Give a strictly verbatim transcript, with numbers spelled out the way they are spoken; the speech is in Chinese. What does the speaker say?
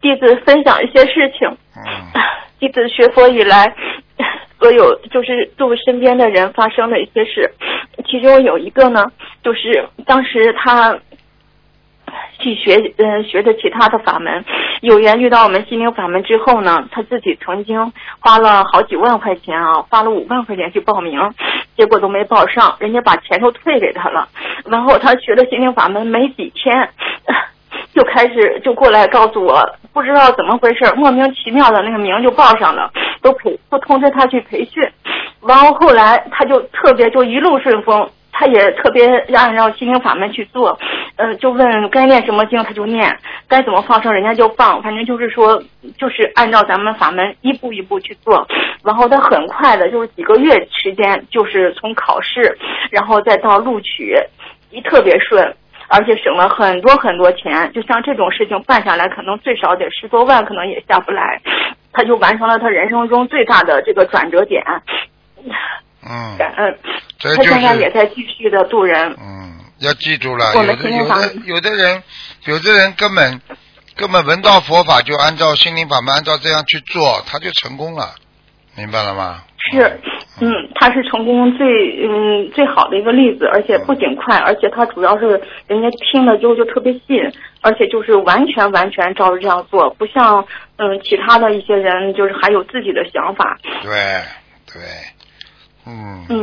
弟子分享一些事情。 嗯。 弟子学佛以来，所有就是度身边的人发生的一些事，其中有一个呢，就是当时他去学嗯、呃、学的其他的法门，有缘遇到我们心灵法门之后呢，他自己曾经花了好几万块钱啊，花了五万块钱去报名，结果都没报上，人家把钱都退给他了。然后他学了心灵法门没几天，就开始就过来告诉我，不知道怎么回事，莫名其妙的那个名就报上了，都培都通知他去培训。然后后来他就特别就一路顺风，他也特别按照心灵法门去做，呃，就问该念什么经他就念，该怎么放生人家就放，反正就是说就是按照咱们法门一步一步去做。然后他很快的就是几个月时间，就是从考试然后再到录取，一特别顺，而且省了很多很多钱。就像这种事情办下来可能最少得十多万，可能也下不来，他就完成了他人生中最大的这个转折点。 嗯， 感恩。 这就是他现在也在继续的度人。 嗯，要记住了， 我有的有们心灵法的有的人，有的人根本根本闻到佛法就按照心灵法门按照这样去做，他就成功了，明白了吗？ 是，嗯，他是成功最嗯最好的一个例子，而且不仅快，而且他主要是人家听了之后就特别信，而且就是完全完全照着这样做，不像嗯其他的一些人就是还有自己的想法。 对对，嗯。 嗯。